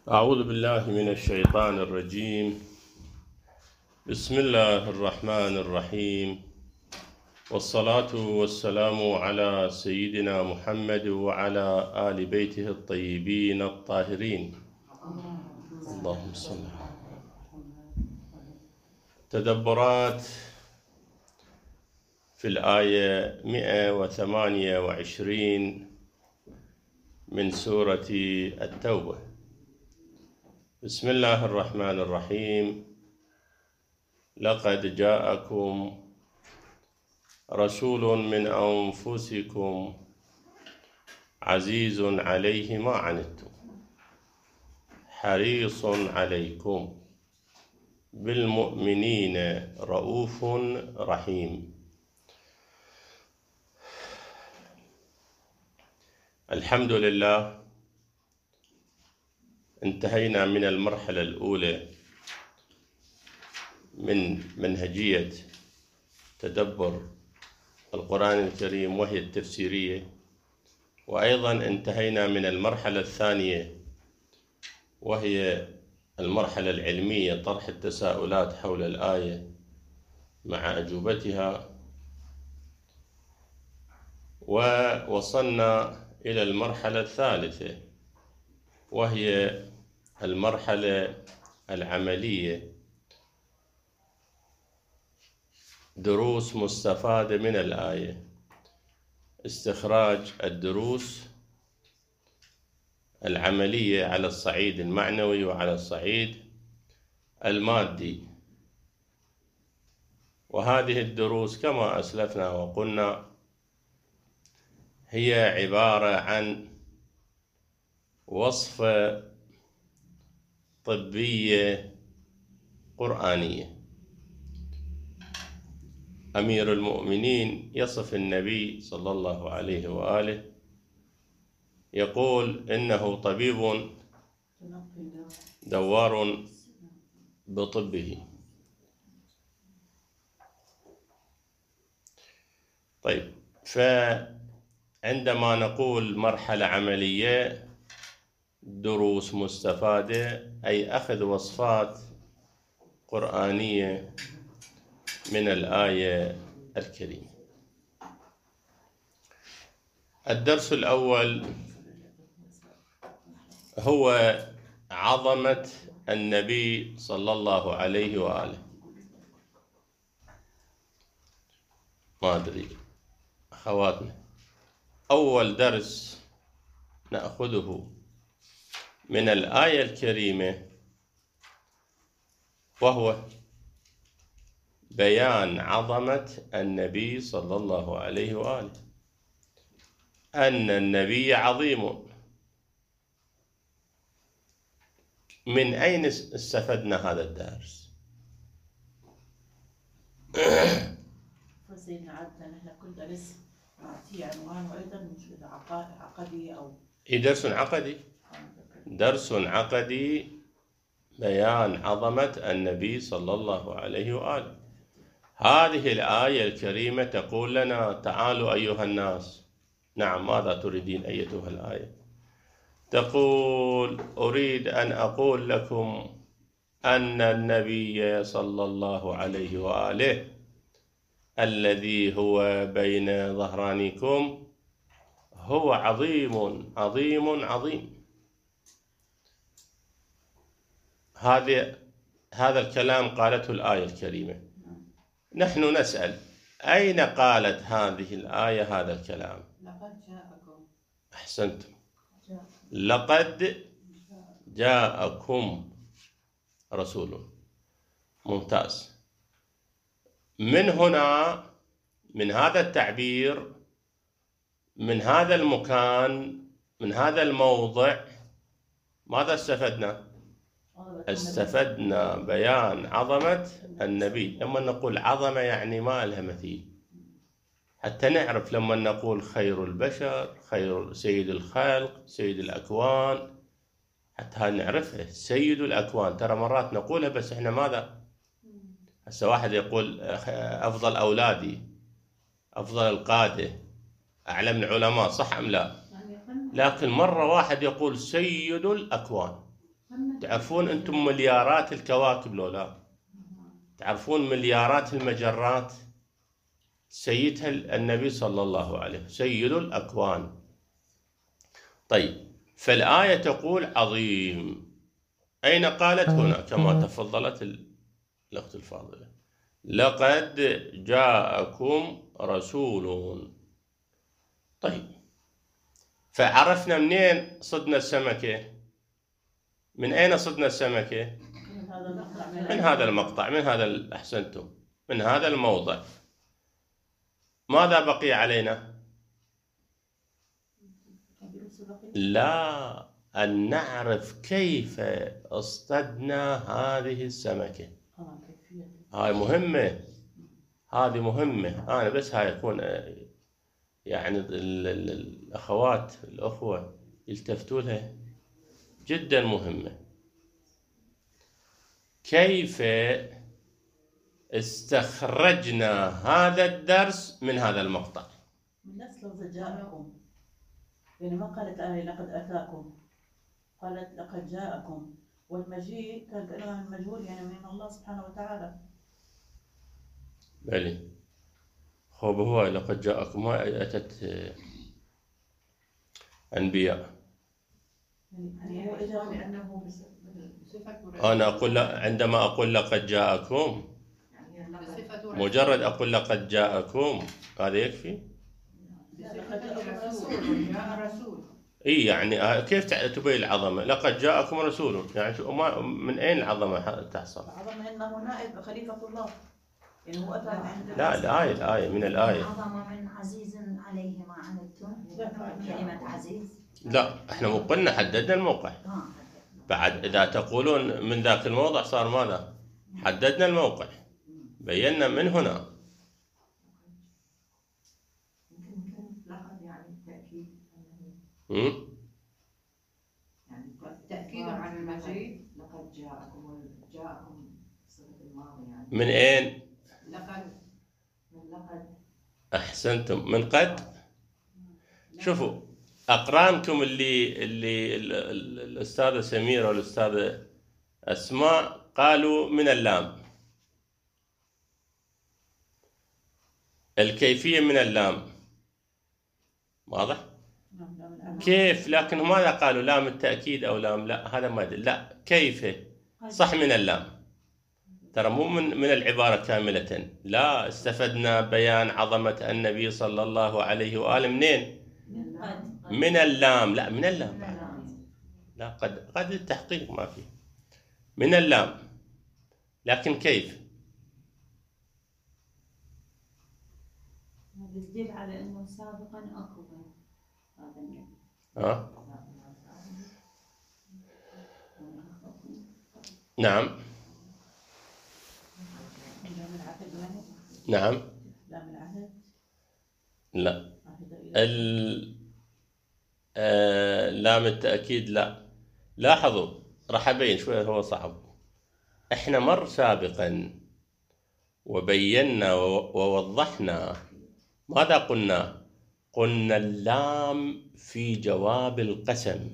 أعوذ بالله من الشيطان الرجيم. بسم الله الرحمن الرحيم، والصلاة والسلام على سيدنا محمد وعلى آل بيته الطيبين الطاهرين. اللهم صل. تدبرات في الآية 128 من سورة التوبة. بسم الله الرحمن الرحيم. لقد جاءكم رسول من أنفسكم عزيز عليه ما عنتم حريص عليكم بالمؤمنين رؤوف رحيم. الحمد لله، انتهينا من المرحلة الأولى من منهجية تدبر القرآن الكريم وهي التفسيرية، وأيضا انتهينا من المرحلة الثانية وهي المرحلة العلمية، طرح التساؤلات حول الآية مع أجوبتها، ووصلنا إلى المرحلة الثالثة وهي المرحلة العملية، دروس مستفادة من الآية، استخراج الدروس العملية على الصعيد المعنوي وعلى الصعيد المادي. وهذه الدروس كما أسلفنا وقلنا هي عبارة عن وصفة طبية قرآنية. أمير المؤمنين يصف النبي صلى الله عليه وآله، يقول إنه طبيب دوار بطبه. طيب، فعندما نقول مرحلة عملية دروس مستفادة، أي أخذ وصفات قرآنية من الآية الكريمة. الدرس الأول هو عظمة النبي صلى الله عليه وآله. ما أدري أخواتنا، أول درس نأخذه من الآية الكريمة وهو بيان عظمة النبي صلى الله عليه وآله، أن النبي عظيم. من أين استفدنا هذا الدرس؟ سيدنا عدنا نحن كل درس نعطيه عنوان، وأيضا مش عقدي أو درس عقدي. درس عقدي، بيان عظمة النبي صلى الله عليه وآله. هذه الآية الكريمة تقول لنا: تعالوا أيها الناس. نعم، ماذا تريدين أيتها الآية؟ تقول: أريد أن أقول لكم أن النبي صلى الله عليه وآله الذي هو بين ظهرانيكم هو عظيم عظيم عظيم. هذا الكلام قالته الآية الكريمة. نحن نسأل: أين قالت هذه الآية هذا الكلام؟ لقد جاءكم. أحسنتم. لقد جاءكم رسول. ممتاز. من هنا، من هذا التعبير، من هذا المكان، من هذا الموضع، ماذا استفدنا؟ استفدنا بيان عظمة النبي. لما نقول عظمة يعني ما لها مثيل، حتى نعرف لما نقول خير البشر، خير سيد الخلق، سيد الأكوان، حتى نعرفها سيد الأكوان. ترى مرات نقولها بس احنا ماذا؟ هسه واحد يقول أفضل أولادي، أفضل القادة، أعلم العلماء، صح أم لا؟ لكن مرة واحد يقول سيد الأكوان. تعرفون أنتم مليارات الكواكب لو لا؟ تعرفون مليارات المجرات سيدها النبي صلى الله عليه وسلم، سيد الأكوان. طيب، فالآية تقول عظيم، أين قالت؟ هنا كما تفضلت الأخت الفاضلة، لقد جاءكم رسول. طيب، فعرفنا منين صدنا السمكة؟ من أين صدنا السمكة؟ من هذا المقطع، من هذا أحسنتم، من هذا الموضع. ماذا بقي علينا؟ لا، أن نعرف كيف اصطدنا هذه السمكة. هاي مهمة، هذه مهمة. أنا بس هاي يكون يعني الأخوات الأخوة يلتفتوا لها، جدا مهمة. كيف استخرجنا هذا الدرس من هذا المقطع؟ من نفس لفظ جاءكم، يعني ما قالت آية لقد أتاكم، قالت لقد جاءكم، والمجيء كان كلام المجهول يعني من الله سبحانه وتعالى. بلي خوب هو لقد جاءكم، ما أتت أنبياء. يعني هو إجا لأنه أنا أقول عندما أقول لقد جاءكم، مجرد أقول لقد جاءكم هذا يكفي؟ جاء رسول. إيه، يعني كيف تبين العظمة؟ لقد جاءكم رسول، يعني من أين العظمة تحصل؟ العظمة إنه نائب خليفة الله، يعني هو أتى عند لا، الآية من الآية. عظمة من عزيز عليه ما عنتم، كلمة عزيز. لا، احنا مو قلنا حددنا الموقع. بعد إذا تقولون من ذاك الموضع صار ماذا؟ حددنا الموقع، بينا من هنا. لقد يعني تأكيد، يعني تأكيد على المجيء. لقد جاءكم صيغة الماضي يعني. من أين؟ لقد. من لقد. أحسنتم، من قد. شوفوا أقرانكم اللي الأستاذة سميرة والأستاذة أسماء قالوا من اللام، الكيفية من اللام، واضح؟ كيف؟ لكن ماذا قالوا؟ لام التأكيد أو لام؟ لا، هذا ما أدري. لا، كيف صح من اللام، ترى مو من العبارة كاملة. لا، استفدنا بيان عظمة النبي صلى الله عليه وآله منين؟ من اللام. لا، من اللام، لا، قد التحقيق ما فيه، من اللام. لكن كيف؟ يدل على انه سابقا اكو هذا النبي. نعم، نعم. لا، لام التأكيد لا. لاحظوا، راح أبين شوية، هو صعب. احنا مر سابقا وبينا ووضحنا ماذا قلنا؟ قلنا اللام في جواب القسم،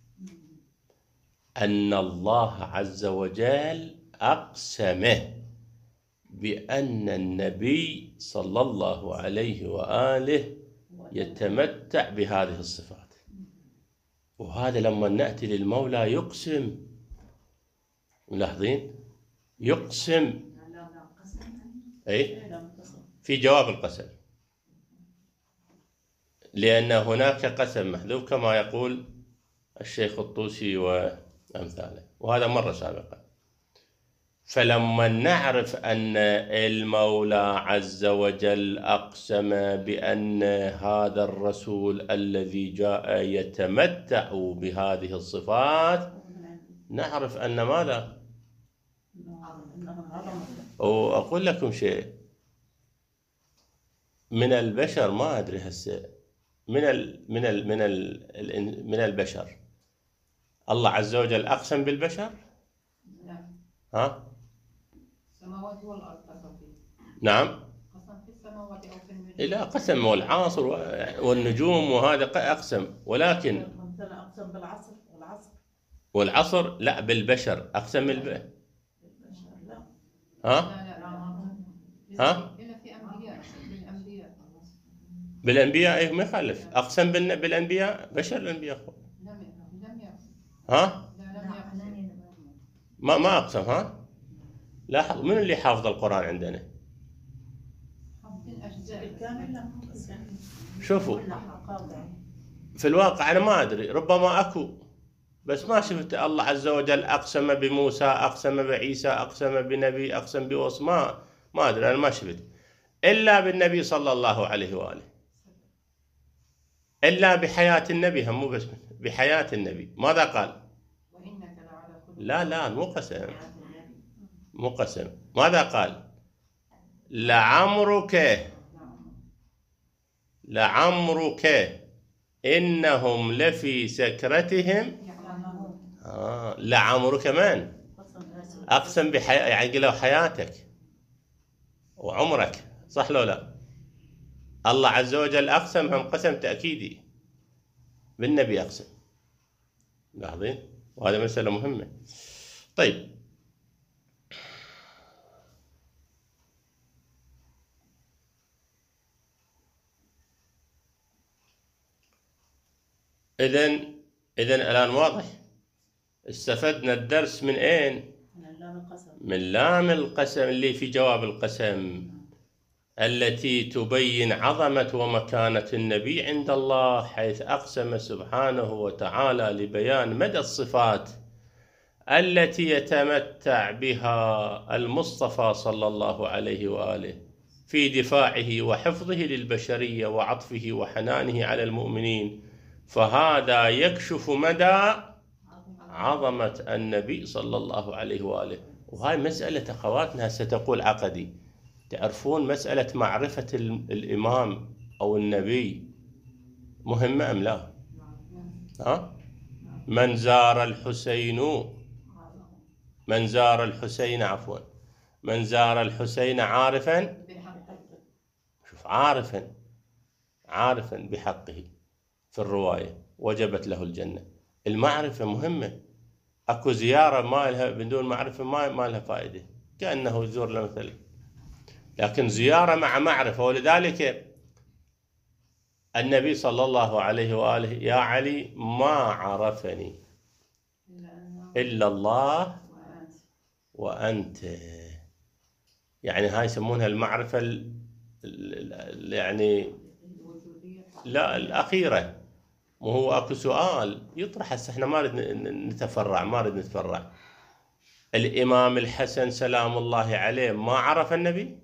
أن الله عز وجل أقسم بأن النبي صلى الله عليه وآله يتمتع بهذه الصفات. وهذا لما نأتي للمولى يقسم، ملاحظين؟ يقسم، أي في جواب القسم، لأن هناك قسم محذوف كما يقول الشيخ الطوسي وأمثاله، وهذا مرة سابقا. فلما نعرف أن المولى عز وجل أقسم بأن هذا الرسول الذي جاء يتمتع بهذه الصفات، نعرف أن ماذا؟ وأقول لكم شيء، من البشر ما أدري هسه، من البشر الله عز وجل أقسم بالبشر؟ ها؟ السماوات والأرض قسم فيه. نعم. قسم في السماوات أو في النجوم. لا، قسم والعاصر والنجوم وهذا أقسم، ولكن أقسم بالعصر والعصر. والعصر لا بالبشر أقسم البشر لا. ها؟ لا ها؟ إلا في أنبياء، بالأنبياء. بالأنبياء إيه ما يخالف، أقسم بالأنبياء بشر الأنبياء. لم يقسم. ها؟ لا لم يقسم. ما أقسم. ها؟ لاحظ من اللي حافظ القرآن عندنا؟ حافظين أجزاء بالكامل لا، بس يعني شوفوا كلها مقاطع. في الواقع أنا ما أدري، ربما أكو، بس ما شفت الله عز وجل أقسم بموسى، أقسم بعيسى، أقسم بنبي، أقسم بوص، ما أدري، أنا ما شفت إلا بالنبي صلى الله عليه وآله، إلا بحياة النبي، هم مو بس بحياة النبي. ماذا قال؟ وإنك لعلى خلق. لا مو قسم، مو قسم. ماذا قال؟ لعمرك إنهم لفي سكرتهم. لعمرك من؟ أقسم بحياة، يعني قالوا حياتك وعمرك، صح لو لا؟ الله عز وجل أقسم، هم قسم تأكيدي، بالنبي أقسم. لاحظين؟ وهذا مسألة مهمة. طيب، إذن الآن واضح، استفدنا الدرس من أين؟ من لام القسم اللي في جواب القسم، التي تبين عظمة ومكانة النبي عند الله، حيث أقسم سبحانه وتعالى لبيان مدى الصفات التي يتمتع بها المصطفى صلى الله عليه وآله في دفاعه وحفظه للبشرية وعطفه وحنانه على المؤمنين. فهذا يكشف مدى عظمة النبي صلى الله عليه وآله. وهاي مسألة أخواتنا ستقول عقدي. تعرفون مسألة معرفة الإمام أو النبي مهمة أم لا؟ ها؟ من زار الحسين عارفا، شوف، عارفا بحقه في الرواية وجبت له الجنة. المعرفة مهمة. أكو زيارة ما لها بدون معرفة ما لها فائدة، كأنه يزور له مثل، لكن زيارة مع معرفة. ولذلك النبي صلى الله عليه وآله: يا علي ما عرفني إلا الله وأنت. يعني هاي يسمونها المعرفة يعني لا الأخيرة. مو هو أكو سؤال يطرح، هسه احنا ما نريد نتفرع. الإمام الحسن سلام الله عليه ما عرف النبي؟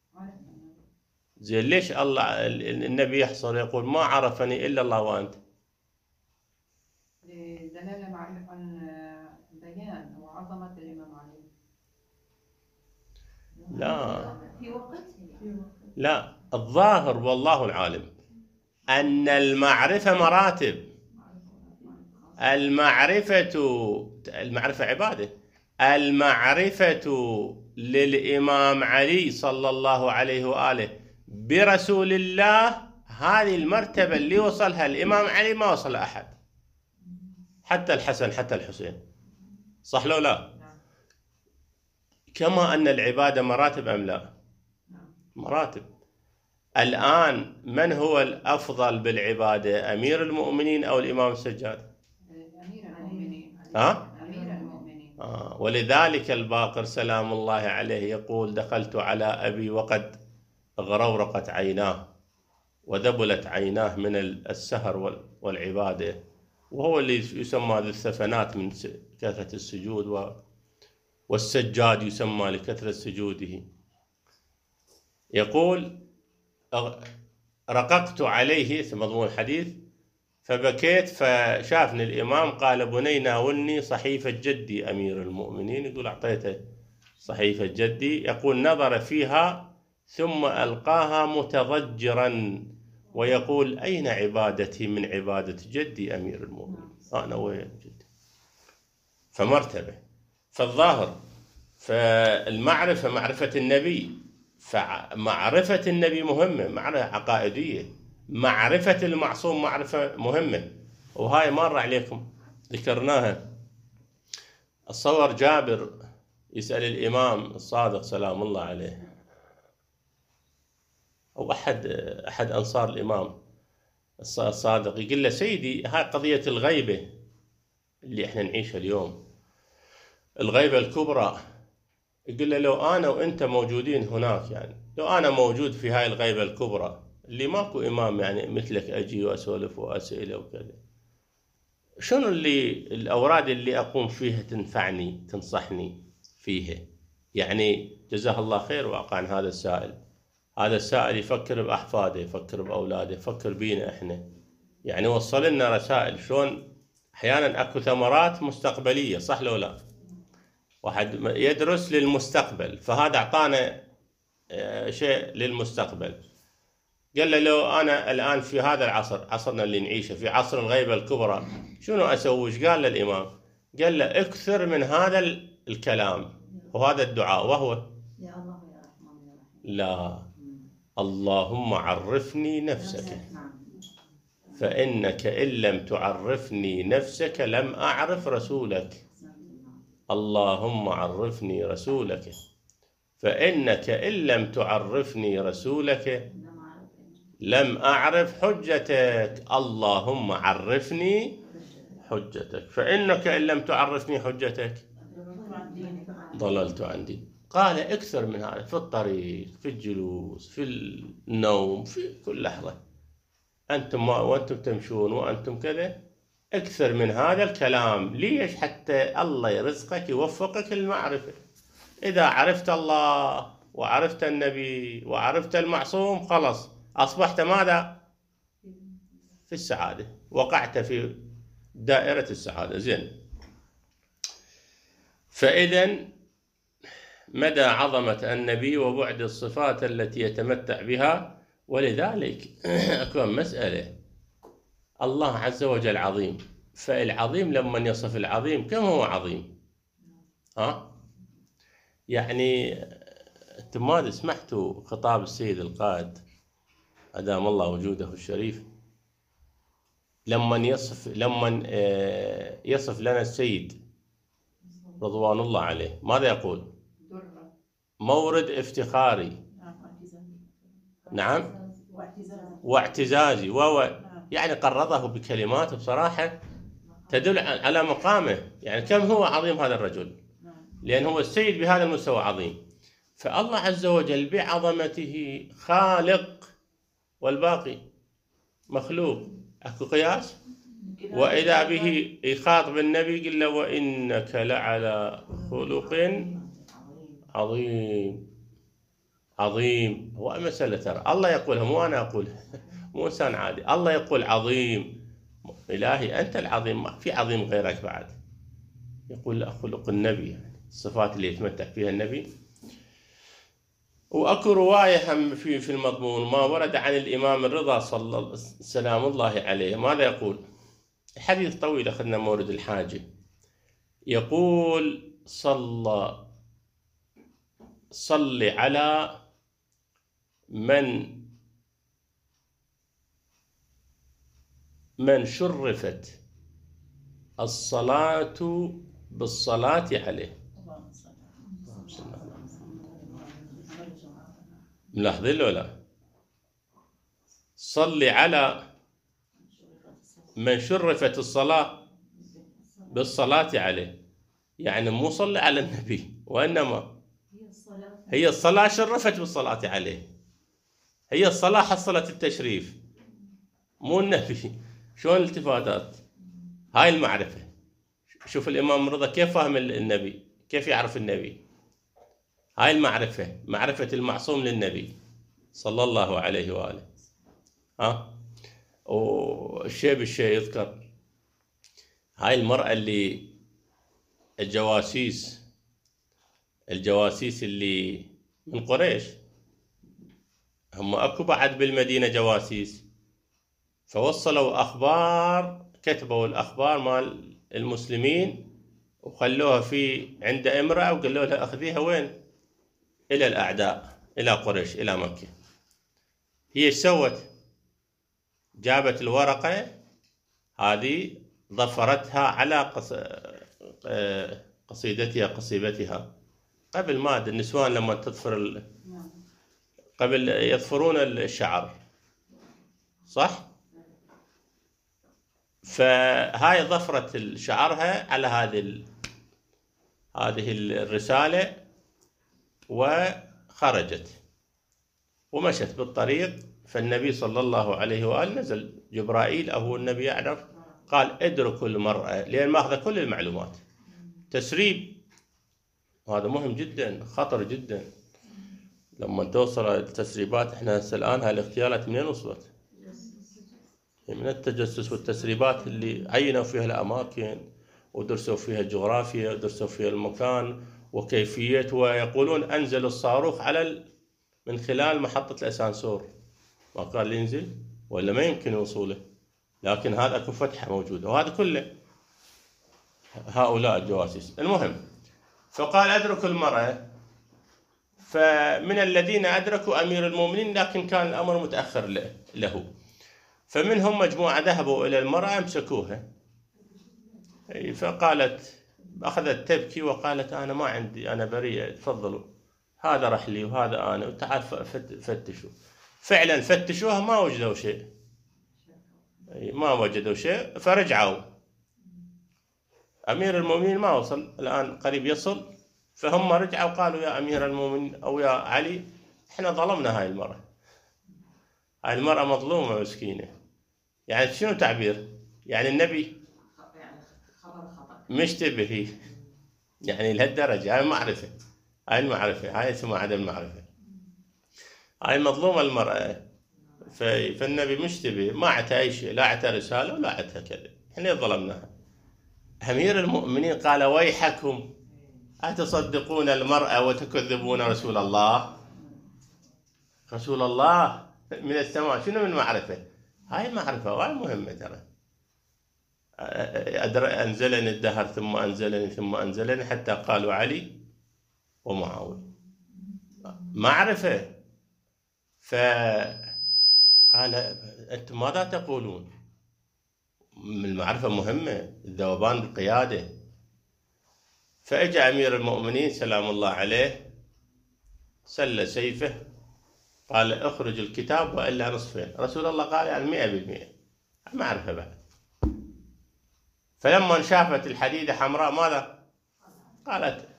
زين، ليش النبي يحصل يقول ما عرفني إلا الله وأنت؟ دلالة معرفة عن بيان وعظمة الإمام علي. لا الظاهر والله العالم أن المعرفة مراتب. المعرفة عبادة. المعرفة للإمام علي صلى الله عليه وآله برسول الله، هذه المرتبة اللي وصلها الإمام علي ما وصل أحد، حتى الحسن حتى الحسين، صح لو لا؟ كما أن العبادة مراتب أم لا؟ مراتب. الآن من هو الأفضل بالعبادة، أمير المؤمنين أو الإمام السجاد؟ أمير المؤمنين. أمير المؤمنين. ولذلك الباقر سلام الله عليه يقول: دخلت على أبي وقد غرورقت عيناه وذبلت عيناه من السهر والعبادة، وهو اللي يسمى ذو الثفنات من كثرة السجود، والسجاد يسمى لكثرة سجوده. يقول: رققت عليه، مضمون الحديث، فبكيت فشافني الإمام قال: بني ناولني صحيفة جدي أمير المؤمنين. يقول أعطيته صحيفة جدي، يقول: نظر فيها ثم ألقاها متضجرا ويقول: أين عبادتي من عبادة جدي أمير المؤمنين؟ أنا وين جدي؟ فمرتبة. فالظاهر فالمعرفة معرفة النبي، فمعرفة النبي مهمة، معرفة عقائدية. معرفة المعصوم معرفة مهمة، وهاي مر عليكم ذكرناها أتصور جابر يسأل الإمام الصادق سلام الله عليه، أو أحد أنصار الإمام الصادق، يقول له سيدي هاي قضية الغيبة اللي احنا نعيشها اليوم، الغيبة الكبرى، يقول له لو أنا وأنت موجودين هناك، يعني لو أنا موجود في هاي الغيبة الكبرى اللي ماكو إمام يعني مثلك أجي وأسولف وأسئلة وكذا، شنو الأوراد اللي أقوم فيها تنفعني تنصحني فيها؟ يعني جزاه الله خير وأقعن هذا السائل يفكر بأحفاده، يفكر بأولاده، يفكر بينا إحنا، يعني وصل لنا رسائل. شلون أحيانا أكو ثمرات مستقبلية، صح لو لا؟ واحد يدرس للمستقبل، فهذا أعطانا شيء للمستقبل. قال له لو أنا الآن في هذا العصر، عصرنا اللي نعيشه، في عصر الغيبة الكبرى، شنو أسوي؟ إيش قال للإمام؟ قال له اكثر من هذا الكلام وهذا الدعاء، وهو يا الله يا رحمن يا رحيم. لا، اللهم عرفني نفسك، فإنك إن لم تعرفني نفسك لم أعرف رسولك. اللهم عرفني رسولك، فإنك إن لم تعرفني رسولك لم أعرف حجتك. اللهم عرفني حجتك، فإنك إن لم تعرفني حجتك ضللت عن دين. قال اكثر من هذا في الطريق، في الجلوس، في النوم، في كل لحظة، أنتم وأنتم تمشون وأنتم كذا، اكثر من هذا الكلام. ليش؟ حتى الله يرزقك يوفقك للمعرفة. إذا عرفت الله وعرفت النبي وعرفت المعصوم، خلص أصبحت ماذا؟ في السعادة، وقعت في دائرة السعادة. زين، فإذا مدى عظمة النبي وبعد الصفات التي يتمتع بها. ولذلك أكون مسألة، الله عز وجل عظيم، فالعظيم لما يصف العظيم كم هو عظيم؟ يعني أنتم ما سمعتوا خطاب السيد القائد أدام الله وجوده الشريف لما يصف لنا السيد رضوان الله عليه، ماذا يقول؟ مورد افتخاري، نعم، واعتزازي، يعني قرضه بكلمات بصراحة تدل على مقامه، يعني كم هو عظيم هذا الرجل، لأن هو السيد بهذا المستوى عظيم. فالله عز وجل بعظمته خالق والباقي مخلوق، أكو قياس. وإذا به يخاطب النبي قال له وإنك لعلى خلق عظيم. عظيم هو مسألة، ترى الله يقولها مو أنا أقولها، مو إنسان عادي، الله يقول عظيم. إلهي أنت العظيم، ما في عظيم غيرك بعد. يقول لا، خلق النبي، يعني الصفات اللي يتمتع فيها النبي. وأكو رواية هم في المضمون ما ورد عن الإمام الرضا سلام الله عليه، ماذا يقول؟ حديث طويل أخذنا مورد الحاجة. يقول صل على من شرفت الصلاة بالصلاة عليه. ملاحظين ولا؟ صل على من شرفت الصلاة بالصلاة عليه، يعني مو صل على النبي، وإنما هي الصلاة شرفت بالصلاة عليه، هي الصلاة حصلت التشريف، مو النبي. شلون الالتفاتات؟ هاي المعرفة. شوف الإمام رضا كيف فهم النبي، كيف يعرف النبي. هاي المعرفة، معرفة المعصوم للنبي صلى الله عليه وآله. والشيء بالشيء يذكر، هاي المرأة اللي الجواسيس اللي من قريش، هم أكو بعد بالمدينة جواسيس، فوصلوا أخبار، كتبوا الأخبار مال المسلمين وخلوها عند امرأة، وقالوا لها أخذيها وين؟ إلى الأعداء، إلى قريش، إلى مكة. هي ايش سوت؟ جابت الورقة هذه، ضفرتها على قصيبتها قبل ما النسوان لما تظفر نعم. قبل يظفرون الشعر، صح؟ فهاي ظفرت شعرها على هذه الرسالة، وخرجت ومشت بالطريق. فالنبي صلى الله عليه وآله نزل جبرائيل أو النبي يعرف، قال ادركوا المرأة، لأن ماخذ كل المعلومات. تسريب هذا مهم جدا، خطر جدا. لما توصل التسريبات، احنا هسه الآن هاي الاغتيالات منين وصلت؟ من التجسس والتسريبات اللي عينوا فيها الأماكن ودرسوا فيها الجغرافيا ودرسوا فيها المكان وكيفية، ويقولون أنزل الصاروخ من خلال محطة الأسانسور، ما قال ينزل ولا ما يمكن وصوله، لكن هذا اكو فتحة موجودة، وهذا كله هؤلاء الجواسيس. المهم، فقال أدركوا المرأة، فمن الذين أدركوا أمير المؤمنين، لكن كان الأمر متأخر له. فمنهم مجموعة ذهبوا إلى المرأة أمسكوها، فقالت، أخذت تبكي وقالت أنا ما عندي، أنا بريئة، تفضلوا، هذا رحلي وهذا أنا، وتعال فتشوا. فعلا فتشوها ما وجدوا شيء، ما وجدوا شيء، فرجعوا. أمير المؤمنين ما وصل، الآن قريب يصل، فهم رجعوا قالوا يا أمير المؤمنين أو يا علي، إحنا ظلمنا هاي المرأة، هاي المرأة مظلومة مسكينة. يعني شنو تعبير؟ يعني النبي مشتبه، يعني لهالدرجة. هاي معرفة، هاي المعرفة، هاي اسمها عدم معرفة، هاي مظلومة المرأة. فالنبي مشتبه، ما عتا أي شيء، لا عتا رسالة ولا عتا كذا، إحنا ظلمناها. أمير المؤمنين قال ويحكم أتصدقون المرأة وتكذبون رسول الله؟ رسول الله من السماء، شنو من معرفة؟ هاي معرفة وهاي مهمة ترى. أنزلني الدهر ثم أنزلني ثم أنزلني، حتى قالوا علي ومعاوية، معرفة. فقال أنتم ماذا تقولون؟ المعرفة مهمة، الذوبان بالقيادة. فأجى أمير المؤمنين سلام الله عليه، سل سيفه، قال اخرج الكتاب وإلا نصفين. رسول الله قال يعني 100%، ما أعرفه بعد. فلما شافت الحديدة حمراء ماذا قالت؟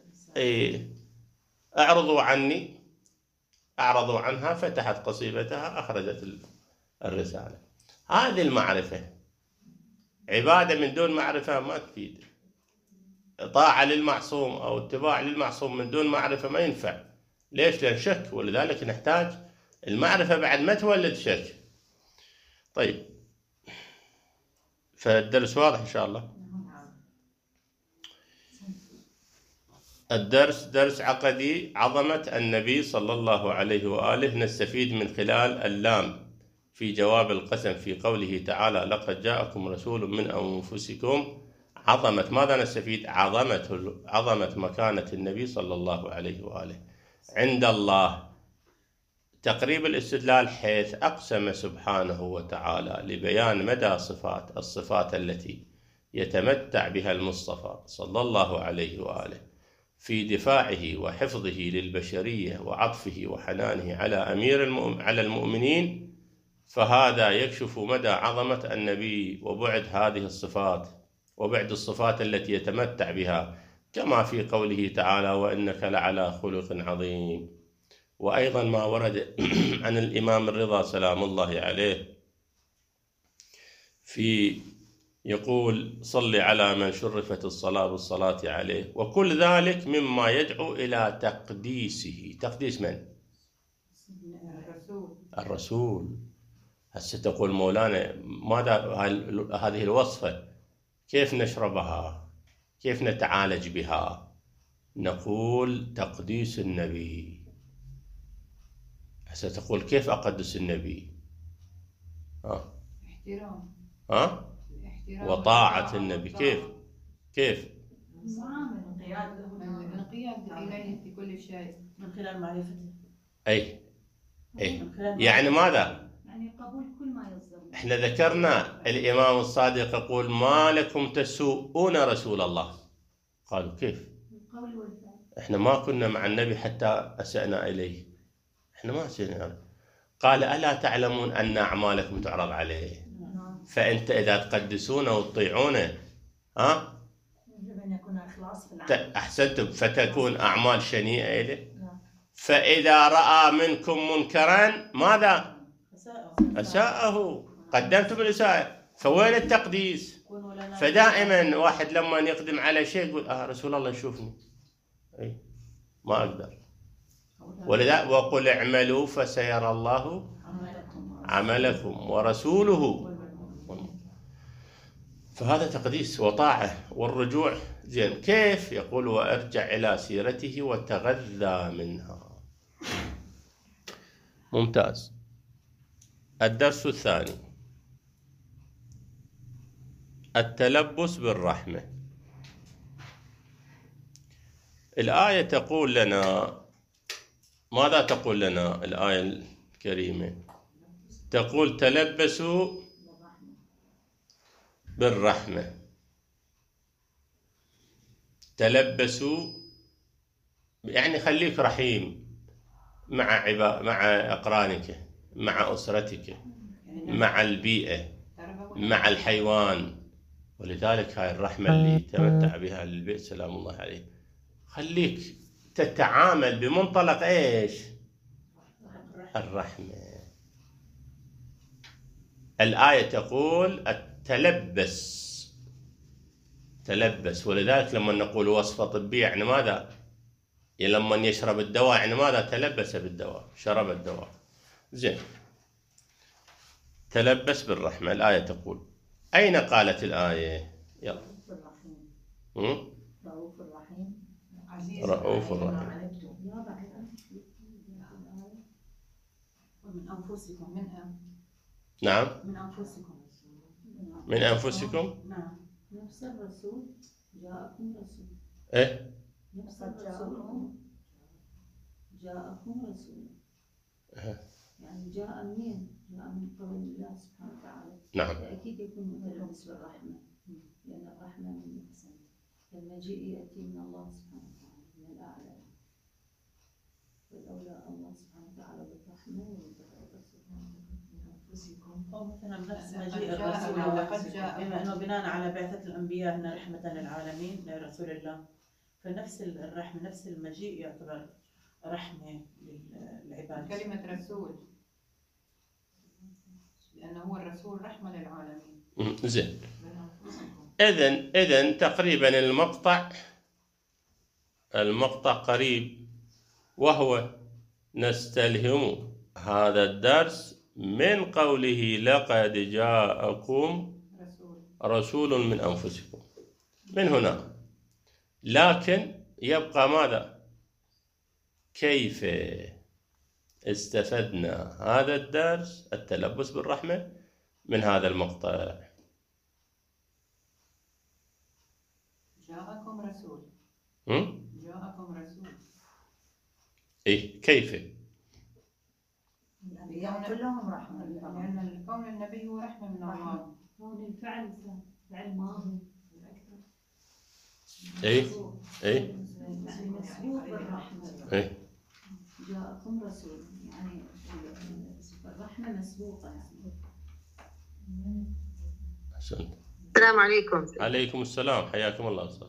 اعرضوا عني. أعرضوا عنها، فتحت قصيبتها، أخرجت الرسالة. هذه المعرفة. عبادة من دون معرفة ما تفيد، طاعة للمعصوم أو اتباع للمعصوم من دون معرفة ما ينفع. ليش؟ لأن شك، ولذلك نحتاج المعرفة بعد ما تولد شك. طيب، فالدرس واضح إن شاء الله. الدرس درس عقدي، عظمة النبي صلى الله عليه وآله. نستفيد من خلال اللام في جواب القسم في قوله تعالى لقد جاءكم رسول من أنفسكم. عظمة ماذا نستفيد؟ عظمة مكانة النبي صلى الله عليه وآله عند الله. تقريب الاستدلال، حيث أقسم سبحانه وتعالى لبيان مدى الصفات التي يتمتع بها المصطفى صلى الله عليه وآله في دفاعه وحفظه للبشرية وعطفه وحنانه على المؤمنين، فهذا يكشف مدى عظمة النبي وبعد هذه الصفات وبعد الصفات التي يتمتع بها، كما في قوله تعالى وإنك لعلى خلق عظيم. وأيضا ما ورد عن الإمام الرضا سلام الله عليه يقول صل على من شرفت الصلاة بالصلاة عليه، وكل ذلك مما يدعو إلى تقديسه. تقديس من؟ الرسول. هسه تقول مولانا ماذا هذه الوصفة كيف نشربها؟ كيف نتعالج بها؟ نقول تقديس النبي. هسه تقول كيف أقدس النبي؟ احترام. وطاعة النبي. كيف؟ الانقياد إليه في كل شيء من خلال معرفته. أي يعني ماذا؟ يعني قبول كل ما يصدر. احنا ذكرنا الإمام الصادق يقول ما لكم تسوءون رسول الله. قالوا كيف؟ القول والفعل. احنا ما كنا مع النبي حتى أسأنا إليه، احنا ما أسأنا. قال ألا تعلمون أن أعمالكم تعرض عليه، فأنت إذا تقدسونه وتطيعونه يجب أن يكون إخلاص في العمل. أحسنتم، فتكون أعمال شنيئة إليه. فإذا رأى منكم منكرا ماذا؟ أساءه، قدمتم الإساءة، فوين التقديس؟ فدائما واحد لما يقدم على شيء يقول رسول الله يشوفني، أي ما أقدر. ولذلك وقل اعملوا فسيرى الله عملكم ورسوله. فهذا تقديس وطاعة والرجوع. زين، كيف؟ يقول وارجع إلى سيرته وتغذى منها. ممتاز. الدرس الثاني التلبس بالرحمة. الآية تقول لنا ماذا؟ تقول لنا الآية الكريمة تقول تلبسوا بالرحمة. تلبسوا يعني خليك رحيم مع أقرانك، مع أسرتك، مع البيئة، مع الحيوان. ولذلك هاي الرحمة اللي تمتع بها البيت سلام الله عليه، خليك تتعامل بمنطلق إيش؟ الرحمة. الآية تقول التلبس، تلبس. ولذلك لما نقول وصفة طبية يعني ماذا؟ لما يشرب الدواء يعني ماذا؟ تلبس بالدواء، شرب الدواء. زين، تلبس بالرحمة. الآية تقول أين قالت الآية؟ يلا. رؤوف الرحيم. رؤوف الرحيم. من أنفسكم. نعم، من أنفسكم. من أنفسكم. نعم. نفس الرسول جاءكم رسول. إيه؟ نفس الرسول جاءكم رسول. يعني جاء منين؟ جاء من قول الله سبحانه وتعالى. نعم. أكيد يكون متلبس بالرحمة، لأن الرحمة من الإحسان. المجيء يأتي من الله سبحانه وتعالى من الأعلى، والأولى الله سبحانه وتعالى بالرحمة والتلبس من أنفسكم. أو مثلا نفس مجيء الرسول، بما أنه بناء على بعثة الأنبياء أن رحمة للعالمين لرسول الله، فنفس الرحمة نفس المجيء يعتبر رحمة للعباد. كلمة رسول لأنه هو الرسول رحمة للعالمين. زين، إذن تقريبا المقطع قريب، وهو نستلهم هذا الدرس من قوله لقد جاءكم رسول من أنفسكم، من هنا. لكن يبقى ماذا؟ كيف استفدنا هذا الدرس التلبس بالرحمة من هذا المقطع؟ جاءكم رسول. جاءكم رسول. إيه كيف؟ الأنبياء كلهم رحمة، لأن كون النبي هو رحمة من الله. هون الفعل فعل ماضي. إيه مسبوق بالرحمة. جاءكم رسول يعني الرحمة مسبوقة يعني. أحسنت. السلام عليكم. عليكم السلام، حياكم الله أستاذ.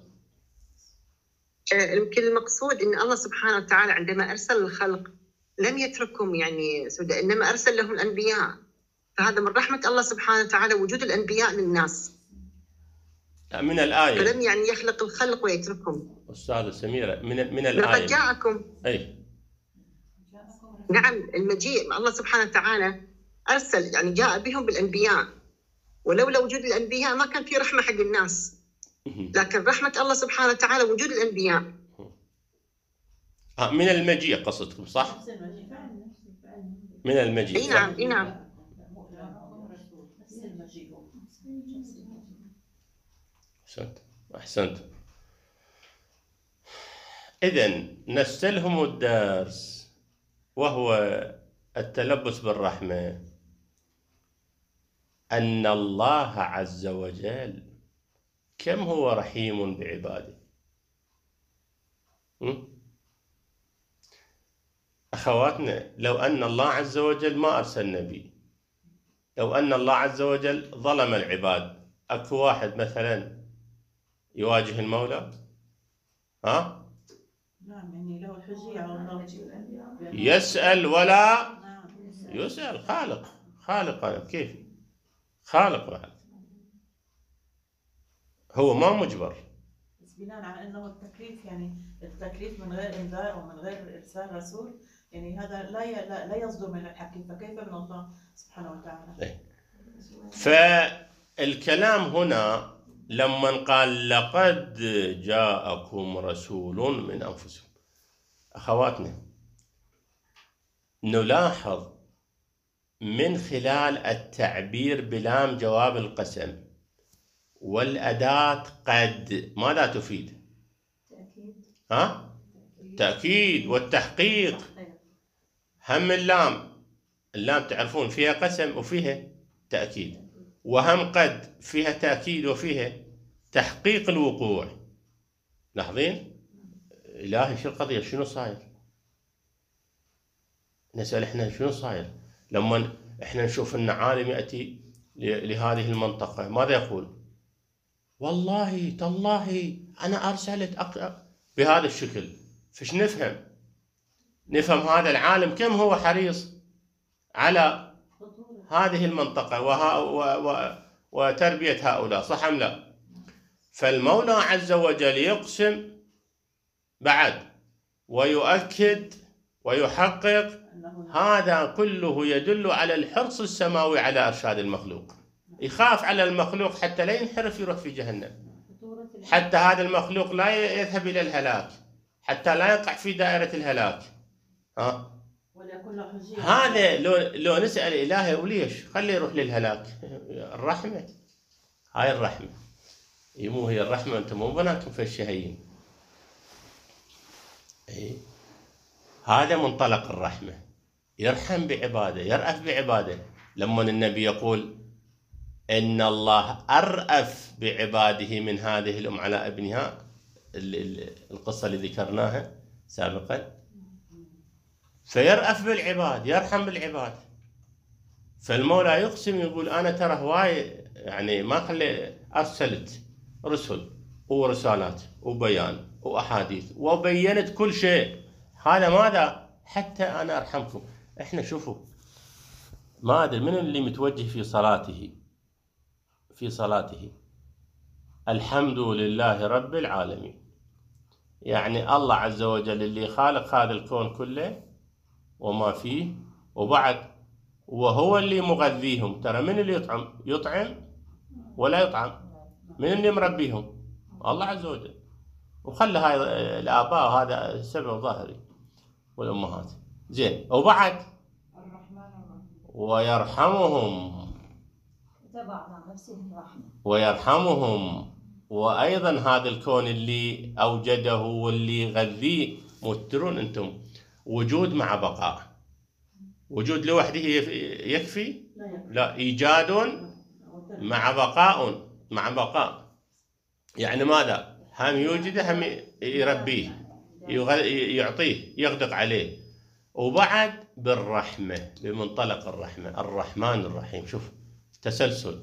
يمكن المقصود أن الله سبحانه وتعالى عندما أرسل الخلق لم يتركهم يعني سدى، إنما أرسل لهم الأنبياء، فهذا من رحمة الله سبحانه وتعالى وجود الأنبياء للناس. من الآية فلم يعني يخلق الخلق ويتركهم. أستاذة سميرة، من الآية لقد جاءكم. نعم، المجيء الله سبحانه وتعالى أرسل يعني جاء بهم بالأنبياء، ولولا وجود الأنبياء ما كان في رحمة حق الناس، لكن رحمة الله سبحانه وتعالى وجود الأنبياء. من المجيء قصدكم صح؟ من المجيء. اي نعم، اي نعم. أحسنت. إذن نستلهم الدرس وهو التلبس بالرحمة، أن الله عز وجل كم هو رحيم بعباده. أخواتنا، لو أن الله عز وجل ما أرسل نبي، لو أن الله عز وجل ظلم العباد، أكو واحد مثلا يواجه المولى؟ ها؟ نعم، يعني له الحجية على الله. يسأل ولا نعم. يسأل. خالق أنا كيف؟ خالق بعد، هو ما مجبر. بس بناء على انه التكليف، يعني التكليف من غير انذار او من غير ارسال رسول، يعني هذا لا يصدر من الحكيم، فكيف من الله سبحانه وتعالى؟ فالكلام هنا لما قال لقد جاءكم رسول من أنفسكم، أخواتنا نلاحظ من خلال التعبير بلام جواب القسم والأداة قد ماذا تفيد؟ تأكيد والتحقيق. هم اللام تعرفون فيها قسم وفيها تأكيد، وهم قد فيها تأكيد وفيها تحقيق الوقوع. لاحظين؟ إلهي شو القضية؟ شنو صاير؟ نسأل إحنا شنو صاير؟ لما إحنا نشوف أن عالم يأتي لهذه المنطقة ماذا يقول؟ والله تالله أنا أرسلت بهذا الشكل. فش نفهم هذا العالم كم هو حريص على هذه المنطقة وتربية هؤلاء، صح أم لا؟ فالمولى عز وجل يقسم بعد ويؤكد ويحقق، هذا كله يدل على الحرص السماوي على إرشاد المخلوق. يخاف على المخلوق حتى لا ينحرف يروح في جهنم، حتى هذا المخلوق لا يذهب إلى الهلاك، حتى لا يقع في دائرة الهلاك. هذا لو نسأل إلهي وليش خليه يروح للهلاك؟ الرحمة، هاي الرحمة، مو هي الرحمة؟ أنتم مو بناكم في الشهيين. هذا منطلق الرحمة، يرحم بعباده، يرأف بعباده. لما النبي يقول إن الله أرأف بعباده من هذه على ابنها، القصة اللي ذكرناها سابقا، فيرأف بالعباد، يرحم بالعباد. فالمولى يقسم يقول أنا ترى هواي، يعني ما خلي أرسلت رسل ورسالات وبيان وأحاديث وبينت كل شيء. هذا ماذا؟ حتى أنا أرحمكم. إحنا شوفوا، ما أدري من اللي متوجه في صلاته الحمد لله رب العالمين، يعني الله عز وجل اللي خالق هذا الكون كله وما فيه، وبعد وهو اللي مغذيهم. ترى من اللي يطعم ولا يطعم؟ من اللي مربيهم؟ الله عز وجل. وخلى هاي الآباء هذا سبب ظاهري والأمهات، زين. وبعد ويرحمهم وأيضا هذا الكون اللي أوجده واللي يغذيه. مترون أنتم وجود مع بقاء، وجود لوحده يكفي؟ لا، إيجاد مع بقاء. يعني ماذا؟ هم يوجده، هم يربيه، يعطيه، يغدق عليه. وبعد بالرحمة، بمنطلق الرحمة، الرحمن الرحيم. شوف تسلسل.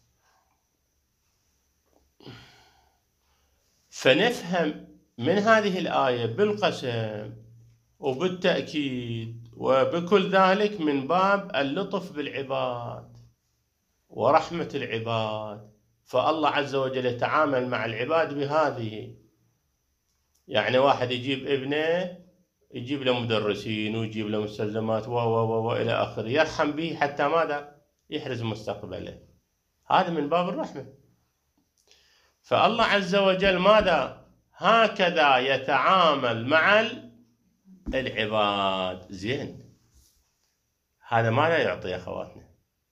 فنفهم من هذه الآية بالقسم وبالتأكيد وبكل ذلك من باب اللطف بالعباد ورحمة العباد. فالله عز وجل يتعامل مع العباد بهذه. يعني واحد يجيب ابنه، يجيب له مدرسين ويجيب له مستلزمات وإلى آخره، يرحم به حتى ماذا؟ يحرز مستقبله. هذا من باب الرحمة. فالله عز وجل ماذا؟ هكذا يتعامل مع العباد. زين، هذا ماذا يعطي يا أخواتنا؟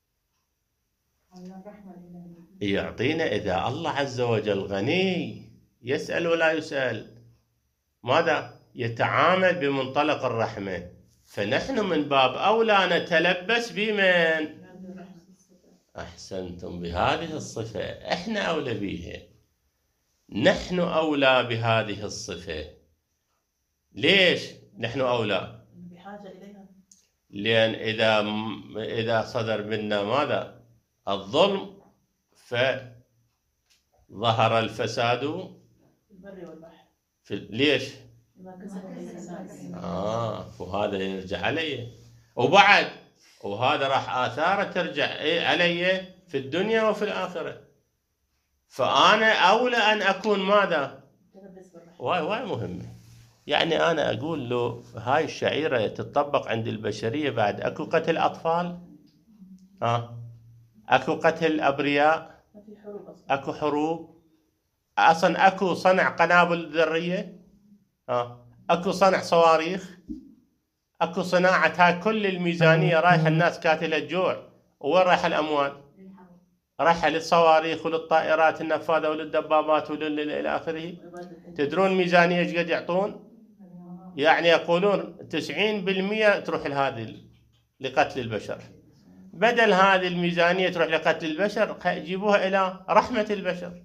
يعطينا إذا الله عز وجل غني يسأل ولا يسأل، ماذا؟ يتعامل بمنطلق الرحمة. فنحن من باب أولى نتلبس بمن؟ أحسنتم، بهذه الصفة إحنا أولى بها، نحن أولى بهذه الصفة. ليش نحن أولى؟ بحاجة إليها. لأن إذا صدر منا ماذا؟ الظلم فظهر الفساد البر والبحر. ليش؟ ما كسبت أيدي الناس. وهذا يرجع علي، وهذا راح آثاره ترجع علي في الدنيا وفي الآخرة. فأنا أولى أن أكون ماذا؟ واي مهمة. يعني أنا أقول له هاي الشعيرة تتطبق عند البشرية بعد. أكو قتل أطفال، أكو قتل أبرياء، أكو حروب، أصلا أكو صنع قنابل ذرية، أكو صنع صواريخ، أكو صناعة. هاي كل الميزانية رايحة الناس كاتلة الجوع، وين رايحة الأموال؟ رايحة للصواريخ وللطائرات النفاذة وللدبابات إلى آخره. تدرون ميزانية ايش قد يعطون؟ يعني يقولون 90% تروح لهذه لقتل البشر. بدل هذه الميزانية تروح لقتل البشر يجيبوها إلى رحمة البشر.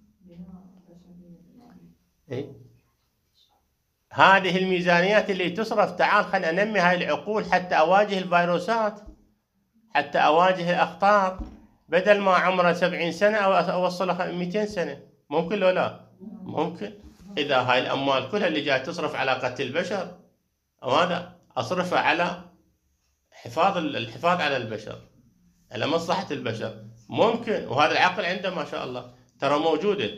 هذه الميزانيات اللي تصرف، تعال خلينا ننمي هاي العقول حتى أواجه الفيروسات، حتى أواجه الأخطار. بدل ما عمره 70 سنة أو أوصله 200 سنة. ممكن لو لا؟ ممكن. إذا هاي الأموال كلها اللي جاي تصرف على قتل البشر، وهذا أصرفها على الحفاظ على البشر، على مصلحة البشر. ممكن. وهذا العقل عنده ما شاء الله ترى موجودة.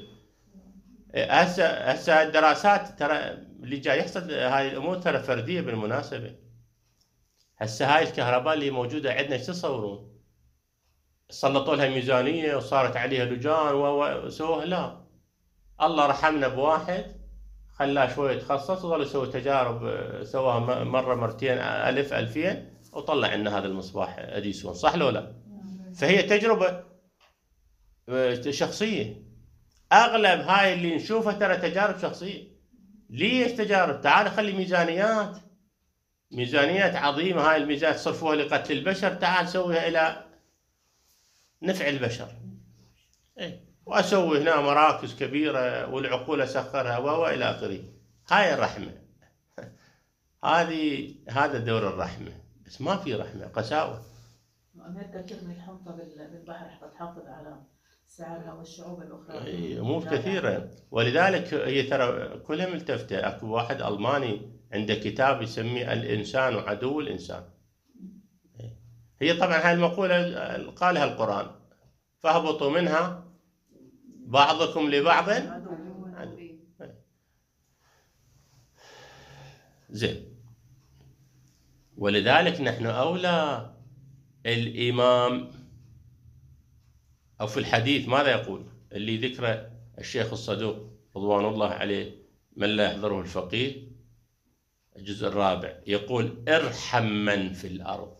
هسه الدراسات ترى اللي جاي يحصل هاي الأمور ترى فردية بالمناسبة. هسه هاي الكهرباء اللي موجودة عندنا ايش تصورون؟ سلطوا لها ميزانية وصارت عليها لجان وسووها؟ لا، الله رحمنا بواحد خلاه شوية يتخصص وظل يسوي تجارب، سواها مرة مرتين 1000 2000 وطلع لنا هذا المصباح أديسون. صح لو لا؟ فهي تجربة شخصية. أغلب هاي اللي نشوفها ترى تجارب شخصية. ليش تجارب؟ تعال خلي ميزانيات عظيمة. هاي الميزانيات تصرفوها لقتل البشر، تعال سويها إلى نفع البشر. وأسوي هنا مراكز كبيرة والعقول أسخرها وإلى آخره. هاي الرحمة. هذا دور الرحمة. بس ما في رحمة، قساوة. أمريكا ترمي الحنطة بالبحر حتى تحافظ على سعرها والشعوب الأخرى. أمور كثيرة. ولذلك هي ترى كلها ملتفتة. أكو واحد ألماني عنده كتاب يسميه الإنسان عدو الإنسان. هي طبعا هاي المقولة قالها القرآن، فاهبطوا منها بعضكم لبعض عدو. زين. ولذلك نحن أولى. الإمام أو في الحديث ماذا يقول؟ اللي ذكره الشيخ الصدوق رضوان الله عليه، من لا يحضره الفقيه، الجزء الرابع، يقول ارحم من في الأرض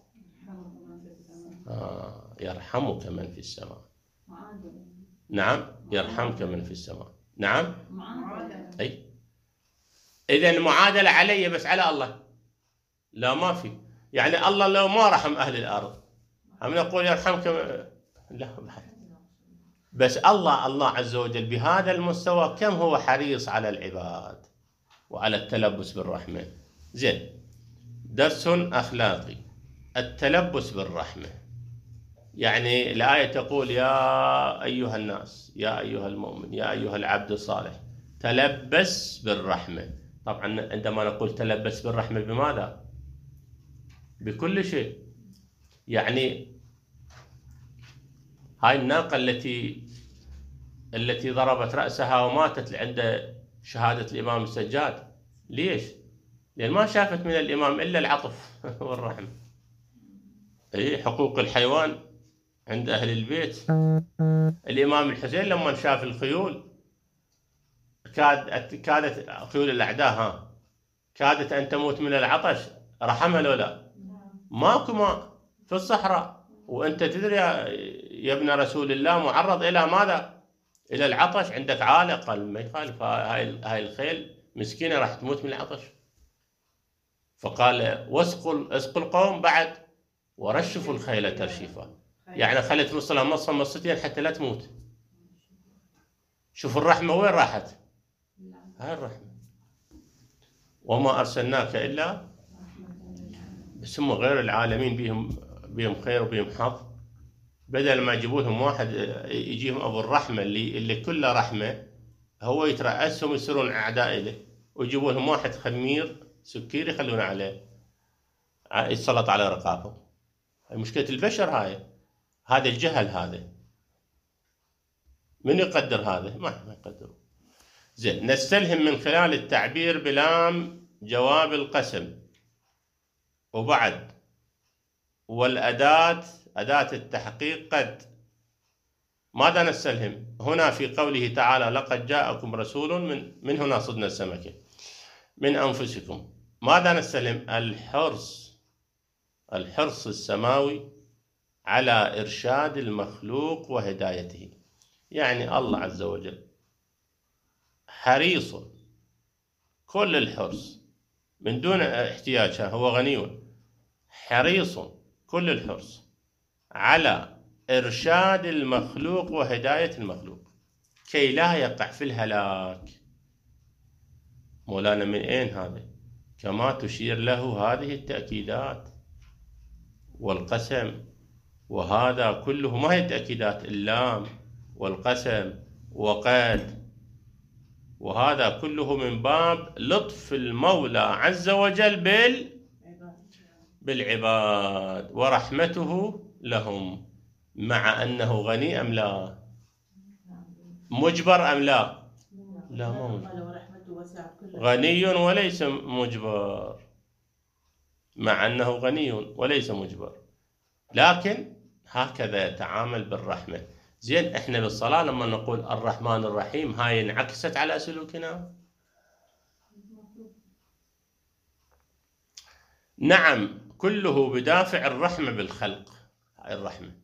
يرحمك من في السماء. نعم، يرحمك من في السماء. نعم. أي إذن معادلة علي بس على الله؟ لا، ما في. يعني الله لو ما رحم أهل الأرض هم نقول يرحمك؟ لا. بس الله عز وجل بهذا المستوى كم هو حريص على العباد وعلى التلبس بالرحمة. زين. درس أخلاقي، التلبس بالرحمة. يعني الآية تقول يا أيها الناس، يا أيها المؤمن، يا أيها العبد الصالح تلبس بالرحمة. طبعا عندما نقول تلبس بالرحمة بماذا؟ بكل شيء. يعني هاي الناقة التي ضربت رأسها وماتت عند شهادة الإمام السجاد، ليش؟ لأن ما شافت من الإمام إلا العطف والرحمة. حقوق الحيوان عند أهل البيت. الإمام الحسين لما شاف الخيول كادت خيول الأعداء كادت أن تموت من العطش، رحمها لو لا؟ ماكو ماء في الصحراء، وأنت تدري يا ابن رسول الله معرض إلى ماذا؟ إلى العطش. عندك عالق، ما يخالف. هاي الخيل مسكينة راح تموت من العطش. فقال اسقوا القوم بعد ورشفوا الخيل ترشيفا. يعني خلت مصلها مصتين حتى لا تموت. شوف الرحمة وين راحت. هاي الرحمة. وما أرسلناك إلا، بس هم غير العالمين بهم خير وبهم حظ. بدل ما يجيبوا لهم واحد يجيهم أبو الرحمة اللي كله رحمة، هو يترأسهم يصيرون أعداء له، ويجيبوا لهم واحد خمير سكير يخلون عليه يتسلط على رقابهم. مشكلة البشر هاي، هذا الجهل. هذا من يقدر هذا؟ ما يقدروا. زين، نستلهم من خلال التعبير بلام جواب القسم، وبعد والأداة أداة التحقيق قد. ماذا نستلهم هنا في قوله تعالى لقد جاءكم رسول من هنا صدنا السمكة من أنفسكم؟ ماذا نستلهم؟ الحرص السماوي على إرشاد المخلوق وهدايته. يعني الله عز وجل حريص كل الحرص من دون احتياج، هو غني، حريص كل الحرص على إرشاد المخلوق وهداية المخلوق كي لا يقع في الهلاك. مولانا من أين هذا؟ كما تشير له هذه التأكيدات والقسم، وهذا كله ما هي التأكيدات، اللام والقسم وقد، وهذا كله من باب لطف المولى عز وجل بالعباد ورحمته لهم، مع أنه غني أم لا؟ مجبر أم لا؟ لا، ما مجبر. غني وليس مجبر، مع أنه غني وليس مجبر، لكن هكذا يتعامل بالرحمة. زين، احنا بالصلاة لما نقول الرحمن الرحيم، هاي انعكست على سلوكنا؟ نعم، كله بدافع الرحمة بالخلق. هاي الرحمة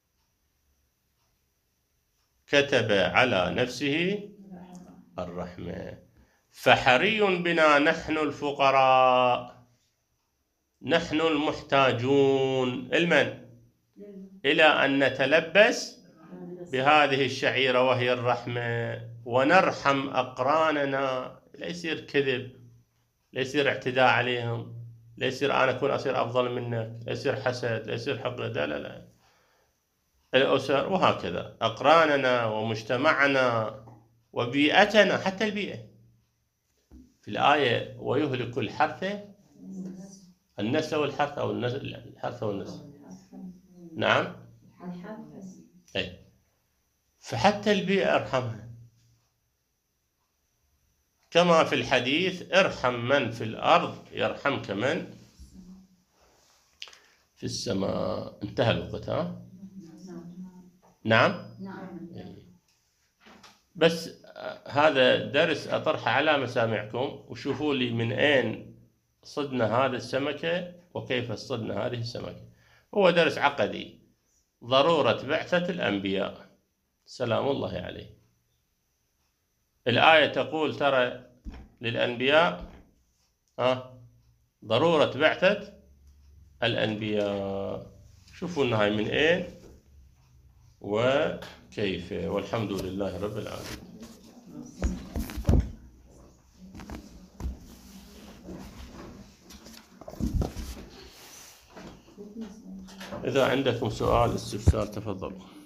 كتب على نفسه الرحمة. فحري بنا نحن الفقراء، نحن المحتاجون، إلى أن نتلبس بهذه الشعيرة وهي الرحمة، ونرحم أقراننا. لا يصير كذب، لا يصير اعتداء عليهم، لا يصير أنا أصير أفضل منك، لا يصير حسد، لا يصير حقد، لا. الأسر وهكذا، أقراننا ومجتمعنا وبيئتنا، حتى البيئة. في الآية ويهلك الحرث النسل والحرث، أو الحرث والنسل. نعم، أي. فحتى البيئة ارحمها، كما في الحديث ارحم من في الأرض يرحمك من في السماء. انتهى الوقت. نعم. بس هذا درس أطرحه على مسامعكم، وشوفوا لي من أين صدنا هذا السمكة وكيف صدنا هذه السمكة. هو درس عقدي، ضرورة بعثة الأنبياء سلام الله عليه. الآية تقول ترى للأنبياء ضرورة بعثة الأنبياء. شوفوا النهاية من أين وكيف، والحمد لله رب العالمين. إذا عندكم سؤال استفسار تفضلوا.